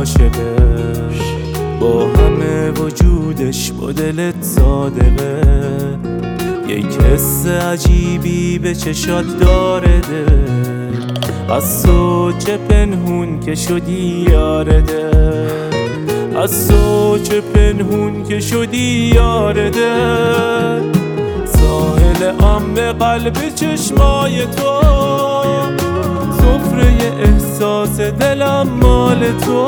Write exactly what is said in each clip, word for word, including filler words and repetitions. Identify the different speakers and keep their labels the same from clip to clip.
Speaker 1: عاشقه، با همه وجودش با دلت صادقه. یک حس عجیبی به چشات داره ده، از تو چه پنهون که شدی یاره ده، از تو چه پنهون که شدی یاره ده. ساحل عام قلب چشمای تو، سفره احساس دلم مال تو.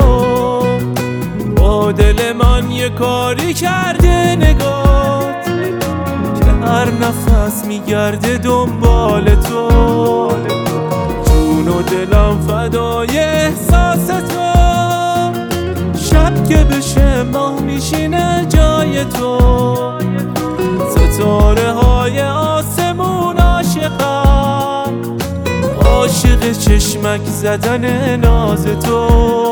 Speaker 1: با دل من یه کاری کرده نگات، که هر نفس میگرده دنبال تو. جون و دلم فدای احساس تو، شب که بشه ماه میشینه جای تو. ستاره های آسمون عاشقم، عاشق چشمک زدن ناز تو.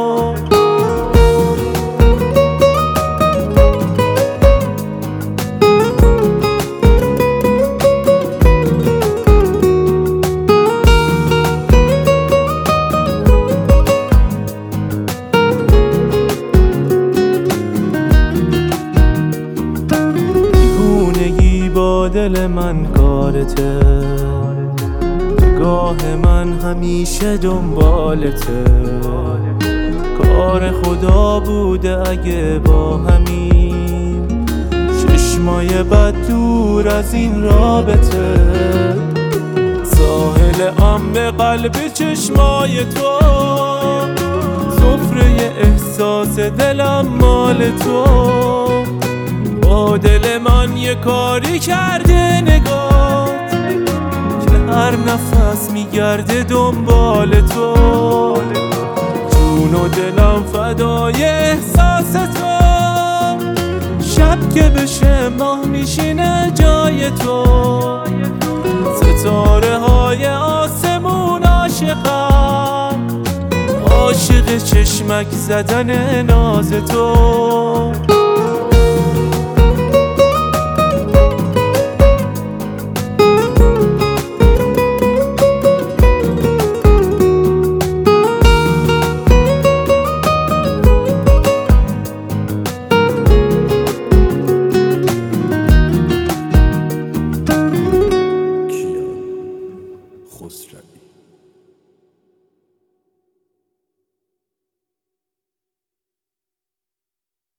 Speaker 1: با دل من کارته، نگاه من همیشه دنبالته. کار خدا بوده اگه با همین چشمای بد دور از این رابطه. ساحل عام قلب چشمای تو، سفره احساس دلم مال تو. با دل من یه کاری کرده نگات، که هر نفس میگرده دنبال تو. جون و دلم فدای احساس تو، شب که بشه ماه میشینه جای تو. ستاره های آسمون عاشقم، عاشق چشمک زدن ناز تو.